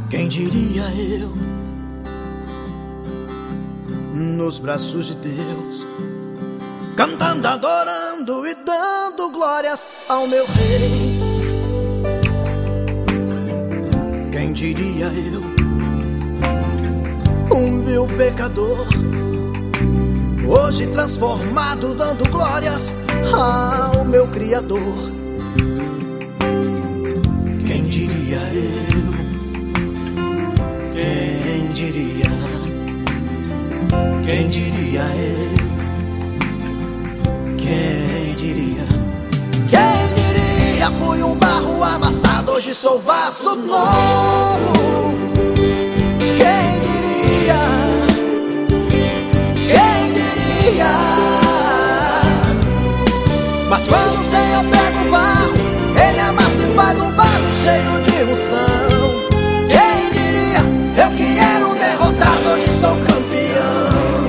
Quem diria eu, nos braços de Deus, cantando, adorando e dando glórias ao meu Rei. Quem diria eu, um vil pecador, hoje transformado, dando glórias ao meu Criador. Quem diria eu, quem diria, quem diria eu, quem diria, quem diria, fui um barro amassado, hoje sou vaso novo. Quem diria, quem diria, mas quando o Senhor pega o barro, Ele amassa e faz um vaso cheio de unção. Quem diria, eu que era um derrotado, hoje sou campeão.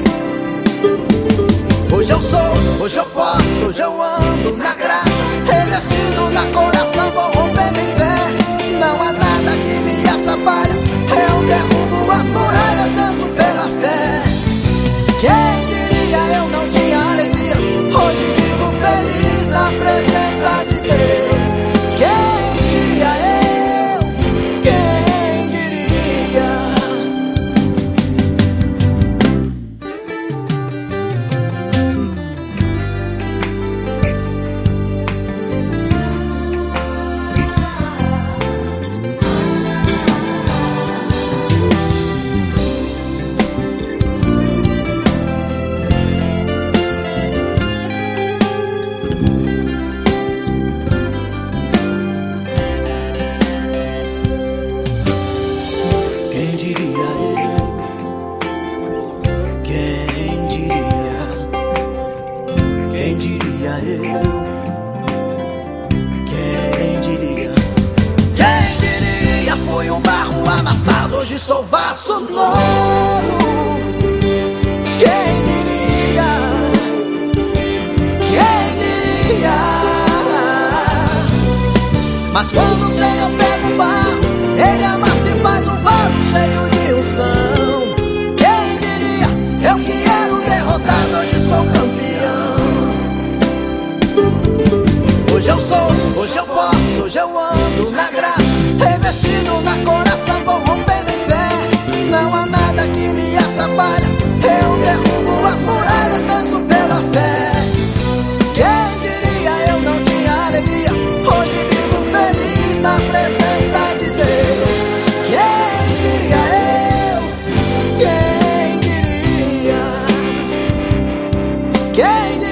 Hoje eu sou, hoje eu posso, hoje eu ando na graça, revestido na coração, vou rompendo em fé. Não há nada que me atrapalha, eu derrubo as muralhas, danço pela fé. Quem diria, eu não tinha alegria, hoje vivo feliz na presença de Deus. Quem diria eu, quem diria. Quem diria eu, quem diria, quem diria eu, quem diria, quem diria, fui um barro amassado, hoje sou vaso novo. Quem diria, quem diria, mas quando o Senhor pega o barro, Ele amassa e faz um vaso cheio de unção. Quem diria, eu que era um derrotado, hoje sou campeão. Hoje eu sou, hoje eu posso, hoje eu ando na graça, revestido na coração, vou rompendo em fé. Não há nada que me atrapalha, eu derrubo as muralhas, venço pela fé. Quem diria, eu não tinha alegria, hoje vivo feliz na presença de Deus. Quem diria eu, quem diria, quem diria.